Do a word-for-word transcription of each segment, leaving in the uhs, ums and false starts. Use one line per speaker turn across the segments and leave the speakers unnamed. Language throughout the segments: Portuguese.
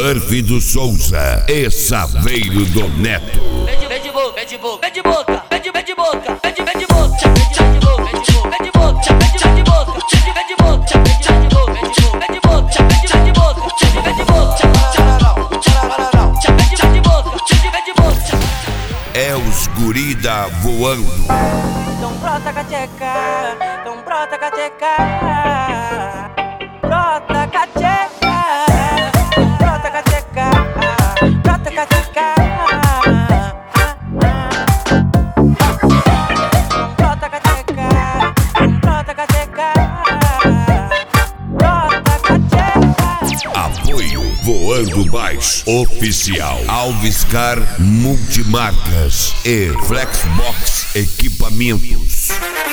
Pérfido Souza e Saveiro do Neto.
Vem de boca, vem de boca, vem de boca, vem de, vem de boca, vem de, vem de boca, vem de boca, vem de boca, vem de boca, vem de, vem de boca, vem de, vem de boca, vem de, vem de boca, vem de, vem de boca, vem de, vem de boca, vem de, vem de boca, vem de, vem de boca.
É os gurida voando.
Então brota cateca, então brota cateca, brota cateca, brota cateca, brota cateca, brota cateca, brota cateca, brota cateca.
Apoio Voando Baixo Oficial Alviscar Multimarcas e Flexbox Equipamentos.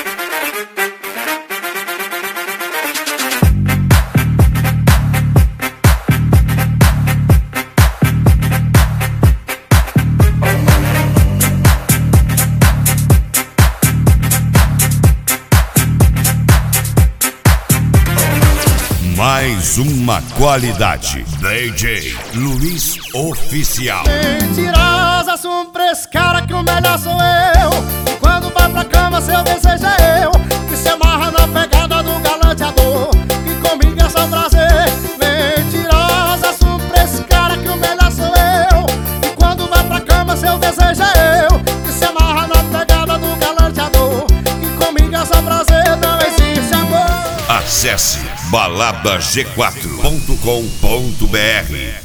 Mais uma qualidade. D J Luiz Oficial.
Mentirosa, sombra esse cara que o melhor sou eu. Quando vai pra cama, seu desejo é eu. Que se amarra na pegada do galanteador, que comigo é só prazer. Mentirosa, sombra esse cara que o melhor sou eu. E quando vai pra cama, seu desejo é eu. Que se amarra na pegada do galanteador, que comigo é só prazer. Não existe amor.
Acesse balada g quatro ponto com ponto br.